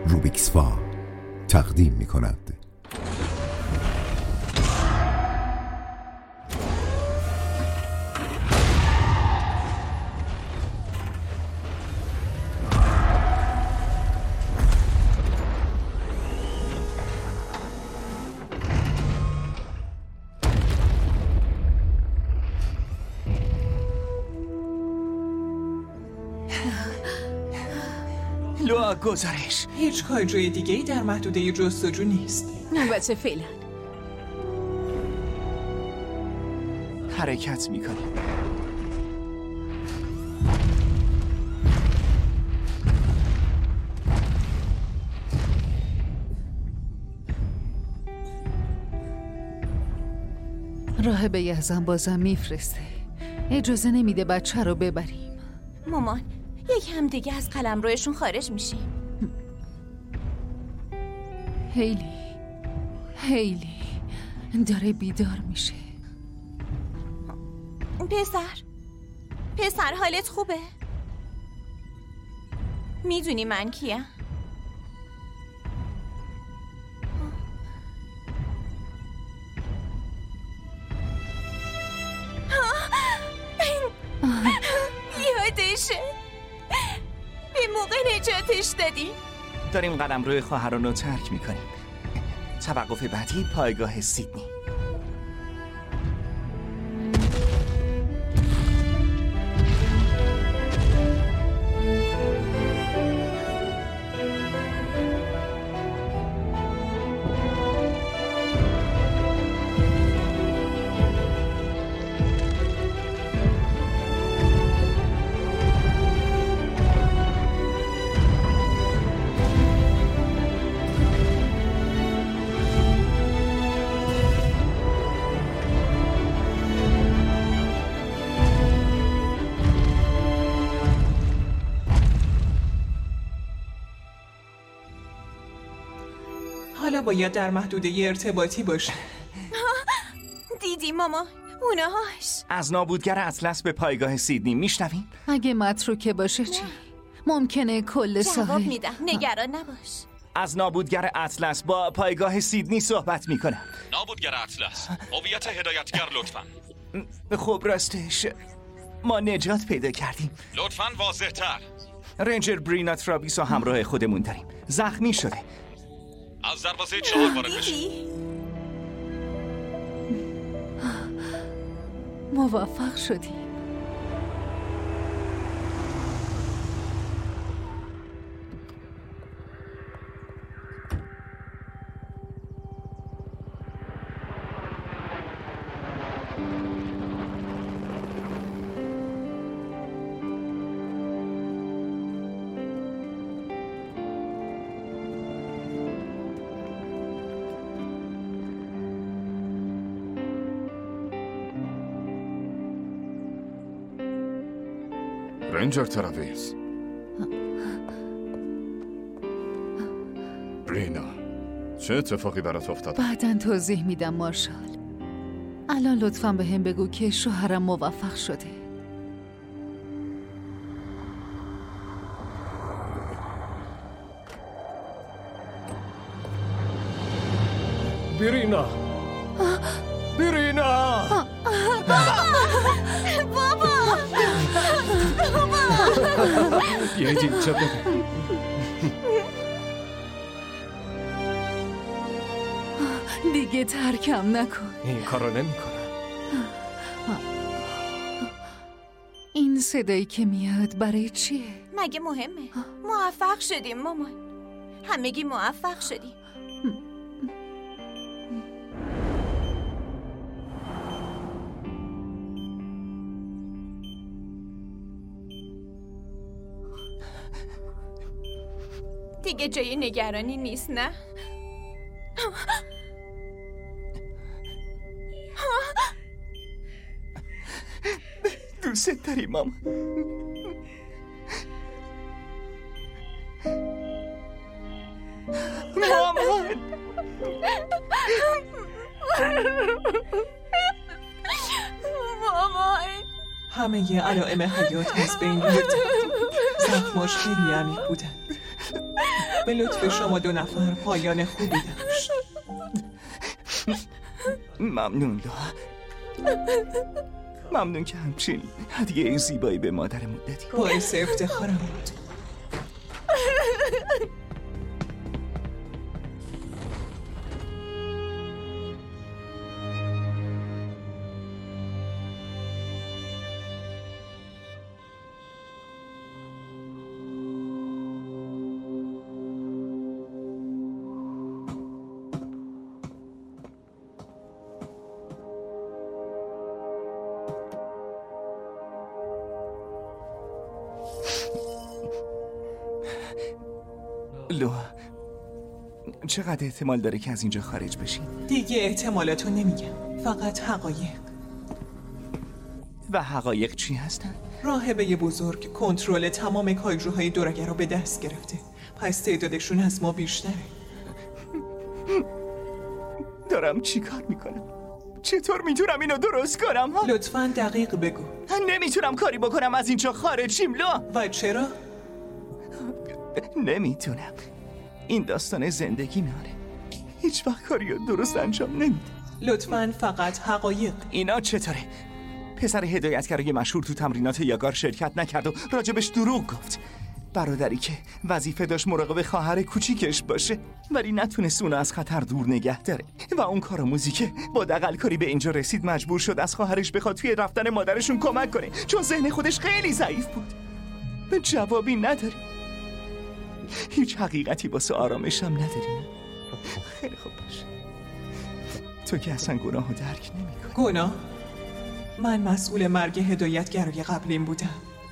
روبیکسفا تقدیم می‌کند. لوا گزارش. هیچ کارجوی دیگه‌ای در محدوده جستجو نیست. البته فعلا حرکت میکنیم. راهب یزن بازم میفرسته. اجازه نمیده بچه رو ببریم. مامان یک هم دیگه از قلمروشون خارج میشیم. هیلی داره بیدار میشه. پسر حالت خوبه؟ میدونی من کیم؟ یادشه به موقع نجاتش دادی. داریم قلمرو خواهران رو ترک میکنیم. توقف بعدی پایگاه سیدنی. حالا باید در محدوده ارتباطی باشه. دیدی ماما اونهاش. از نابودگر اطلس به پایگاه سیدنی میشنویم؟ اگه متروکه باشه چی؟ ممکنه کل جواب ساحل. میدم نگران نباش. از نابودگر اطلس با پایگاه سیدنی صحبت میکنم. نابودگر اطلس، هویت هدایتگر لطفاً. خب راستش ما نجات پیدا کردیم. لطفاً واضح تر. رنجر برینا ترابیس و همراه خودمون داریم. زخمی شده. از دروازه 4 وارد بشید. موفق شدیم. رنجر تراویس. برینا چه اتفاقی برات افتاد؟ بعداً توضیح میدم مارشال. الان لطفاً به هم بگو که شوهرم موفق شده. برینا یه اینجا ببین. دیگه ترکم نکن. این کارو نمی‌کنم. این صدایی که میاد برای چیه؟ مگه مهمه؟ موفق شدیم مامان. همگی موفق شدیم. دیگه جای نگرانی نیست نه؟ دوست داریم مامان. مامان همه ی علائم حیات از بین رفت. زخماش خیلی عمیق بودن. به لطف شما دو نفر پایان خوبی داشت. ممنون لوها. ممنون که همچین هدیه زیبایی به مادرمون دادی. باعث افتخارم بود. لوها، چقدر احتمال داره که از اینجا خارج بشین؟ دیگه احتمالاتو نمیگم، فقط حقایق. و حقایق چی هستن؟ راهبه بزرگ کنترل تمام کایجوهای دورگه رو به دست گرفته، پس تعدادشون از ما بیشتره. دارم چی کار میکنم؟ چطور میتونم اینو درست کنم؟ لطفاً دقیق بگو. نمیتونم کاری بکنم از اینجا خارج شیم لوها. و چرا؟ نمیتونم. این داستان زندگی میاره. هیچ وقت کاریو درست انجام نمیده. لطفاً فقط حقایق. اینا چطوره؟ پسر هدایتگرای مشهور تو تمرینات یاگار شرکت نکرد و راجبش دروغ گفت. برادری که وظیفه داشت مراقب خواهر کوچیکش باشه ولی نتونست اونو از خطر دور نگه داره و اون کارآموزی که با دغل کاری به اینجا رسید مجبور شد از خواهرش بخواد توی رفتن مادرشون کمک کنه چون ذهن خودش خیلی ضعیف بود. به جوابی نداری. هیچ حقیقتی واسه آرامشم نداری. خیلی خوب باشه. تو که اصلا گناهو درک نمی‌کنی. گناه؟ من مسئول مرگ هدایتگرای قبلیم بودم.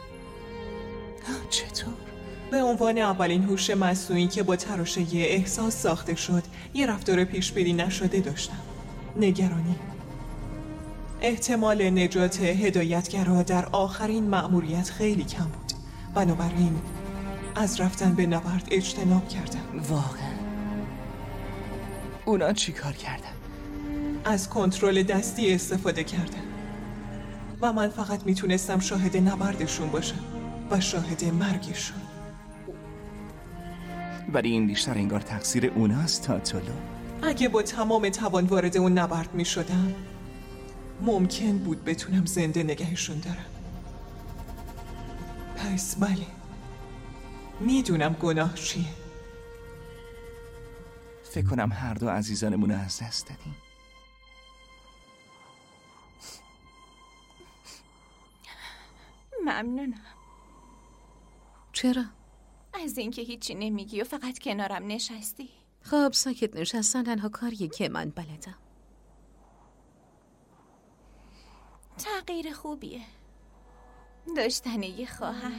چطور؟ به عنوان اولین هوش مصنوعی که با تراشه احساس ساخته شد یه رفتار پیش‌بینی نشده داشتم. نگرانی. احتمال نجات هدایتگرا در آخرین مأموریت خیلی کم بود. بنابراین از رفتن به نبرد اجتناب کردم. واقعا؟ اونا چی کار کردن؟ از کنترل دستی استفاده کردن و من فقط میتونستم شاهد نبردشون باشم و شاهد مرگشون. ولی این بیشتر انگار تقصیر اوناست تاتولو. اگه با تمام توان وارد اون نبرد میشدم ممکن بود بتونم زنده نگهشون دارم. پس بله، میدونم گناه چیه. فکر کنم هر دو عزیزانمون رو از دست دادیم. ممنونم. چرا؟ از اینکه هیچی نمیگی و فقط کنارم نشستی. خب ساکت نشستن تنها کاریه که من بلدم. تغییر خوبیه داشتن یه خواهر.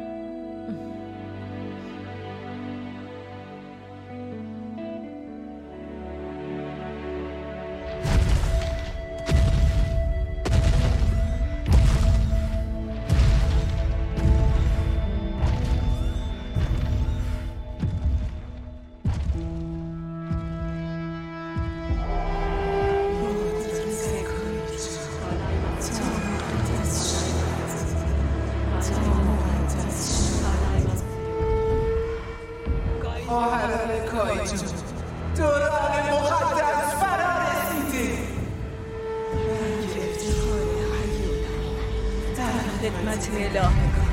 خواهران کایجو، دوران مقدس فرا رسیده. رنگ افتخار حیولا در خدمت الهگان.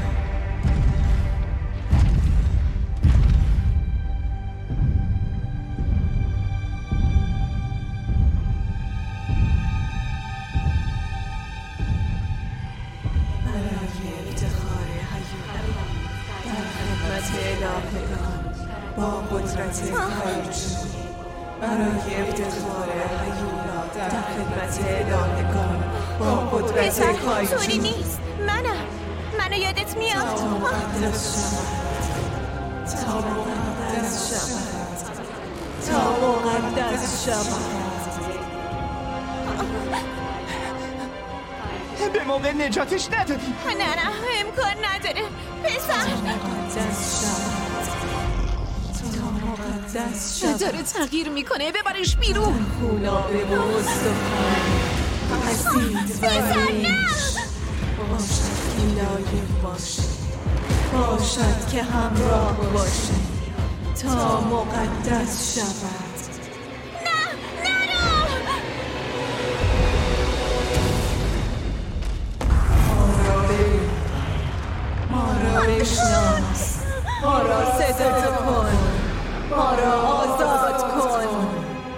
برای افتخار حیولا در خدمت الهگان با قدرت کایجو. برای افتخار حیولا در خدمت الهگان با قدرت کایجو. طوری نیست. منو یادت میاد. تا مقدس شود، تا مقدس شود، تا مقدس شود. به موقع نجاتش ندادیم. نه امکان نداره پسر. مقدس شود، تا مقدس شود. داره تغییر میکنه، ببرش بیرون. خونابه و استخوان حسید و ریش باشد که لایق باشه، باشد که همراه باشه تا مقدس شود. ما را بشناس، ما را صدا کن، ما را آزاد کن.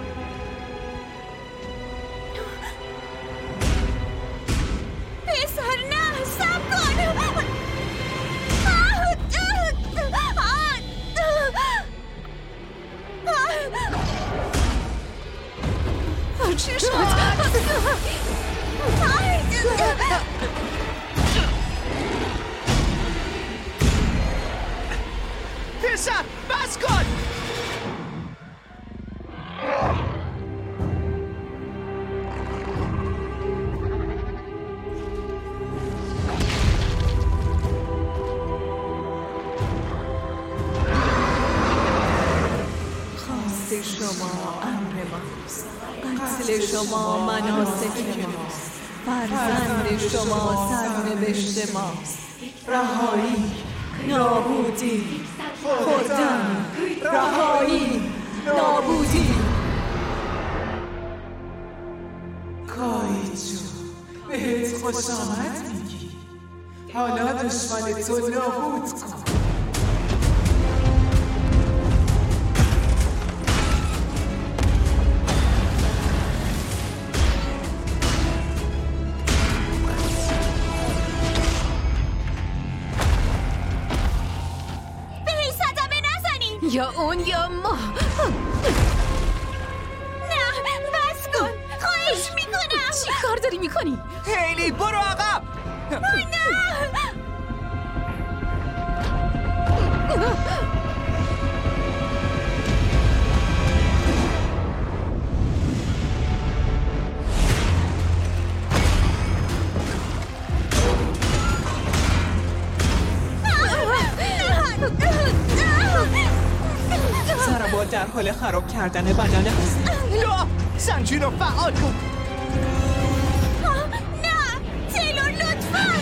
پسر نه، صبر کن. چی شد؟ پسر بس کن. خواست شما امر ماست، قتل شما مناسک ماست، فرزند شما سرنوشت ماست. رهایی، نابودی، خوردن، رهایی، نابودی. کایجو بهت خوش آمد میگی، حالا دشمن تو نابود کن. یا اون یا ما. نه بس کن، خواهش میکنم. چی کار داری میکنی؟ هیلی برو عقب. نه ضربات در حال خراب کردن بدن هست. نه زنجیر رو فعال کن. نه تیلور لطفاً.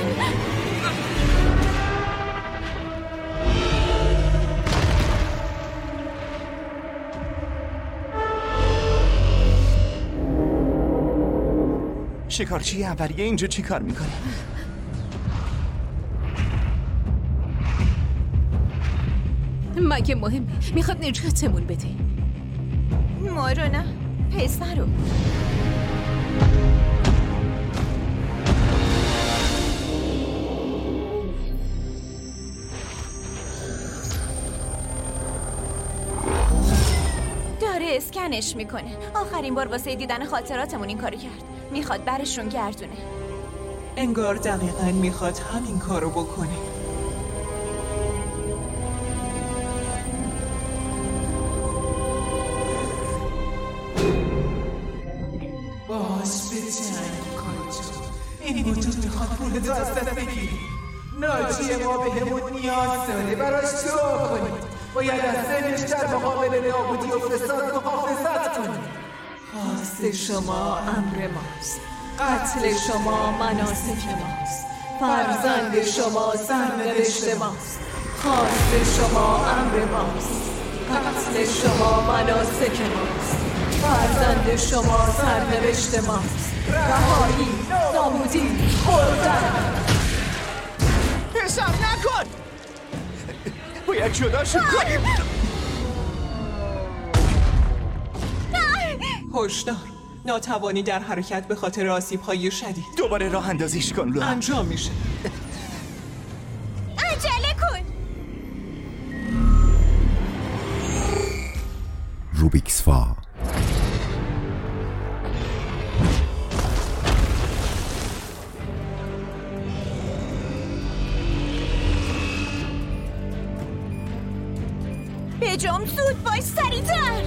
شکارچی اولیه اینجا چی کار میکنی؟ مگه مهمه؟ میخواد نجاتمون بده. ما رو نه، پسر رو. داره اسکنش میکنه. آخرین بار واسه دیدن خاطراتمون این کارو کرد. میخواد برشون گردونه. انگار دقیقاً میخواد همین کارو بکنه. باش به جنگ کایجو، این وجود میخواد پولتو از دست بگیری. ناجی ما به همون نیاز داره، براش دعا کنید. باید از سنش در مقابل نابودی و فساد محافظت کنید. خواست شما امر ماست، قتل شما مناسک ماست، فرزند شما سرنوشت ماست. خواست شما امر ماست، قتل شما مناسک ماست، فرزند شما سرنوشت ماست. رهایی، نابودی، خوردن. پسر نکن. باید جداشون کنیم. هشدار، ناتوانی در حرکت به خاطر آسیب‌های شدید. دوباره راه اندازیش کن لورا. انجام میشه. عجله کن. روبیکس فا. بجام زود باش، سریعتر.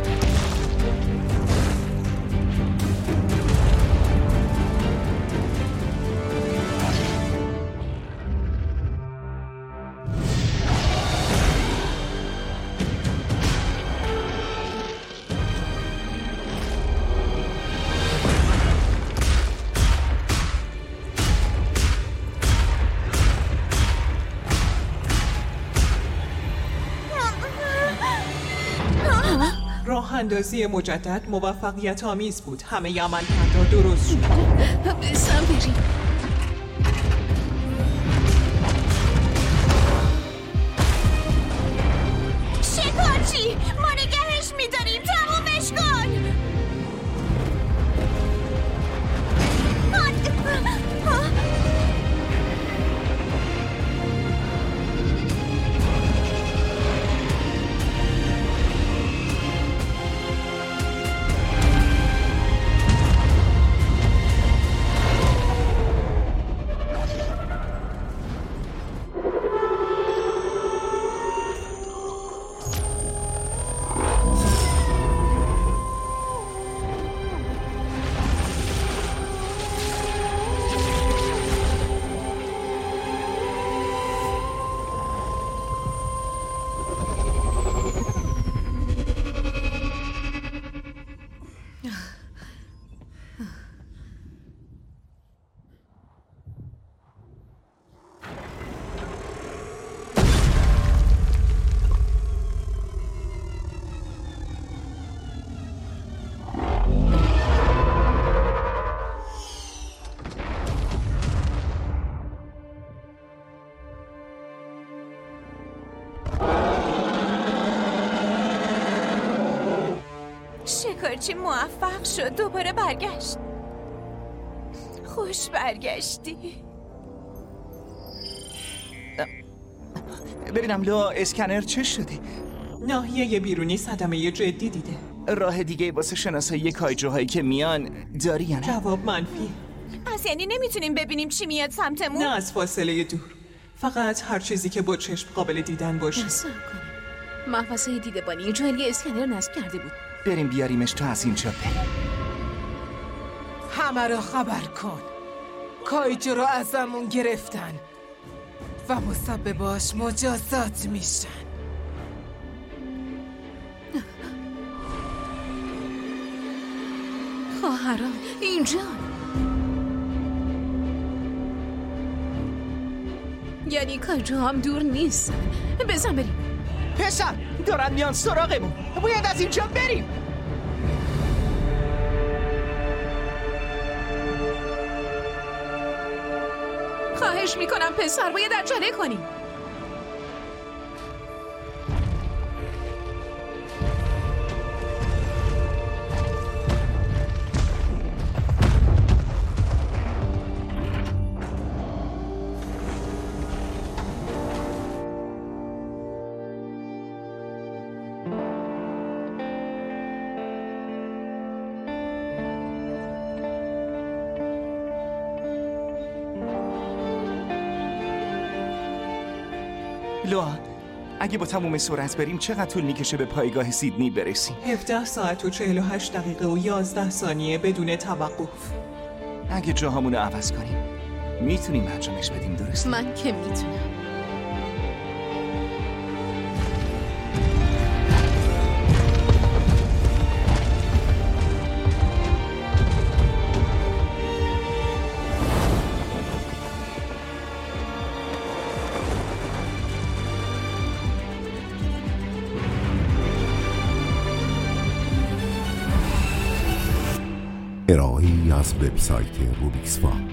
راه اندازی مجدد موفقیت آمیز بود. همه عملکردها درست شد. بسم بریم. شکارچی ما نگهش میداریم. تمومش کن. شکارچی موفق شد. دوباره برگشت. خوش برگشتی. ببینم لو، اسکنر چه شده؟ ناحیه بیرونی صدمه جدی دیده. راه دیگه واسه شناسایی کایجوهایی که میان داری یا نه؟ جواب منفی. پس یعنی نمیتونیم ببینیم چی میاد سمتمون؟ نه از فاصله دور. فقط هر چیزی که با چشم قابل دیدن باشه. نصب کنم. محفظه دیدبانی جایی اسکنر نصب کرده بود. بریم بیاریمش تا از اینجا بریم. همه رو خبر کن. کایجو رو ازمون گرفتن و مسبباش مجازات میشن. خواهران اینجا. یعنی کایجو هم دور نیستن. بزن بریم. پسر دارن میان سراغمون. باید از اینجا بریم. خواهش میکنم پسر، باید عجله کنیم. لوا، اگه با تموم سرعت بریم چقدر طول میکشه به پایگاه سیدنی برسیم؟ 17 ساعت و 48 دقیقه و 11 ثانیه بدون توقف. اگه جاهامونو عوض کنیم میتونیم انجامش بدیم، درست؟ من که میتونم. ارائه‌ای از وبسایت روبیکس فان.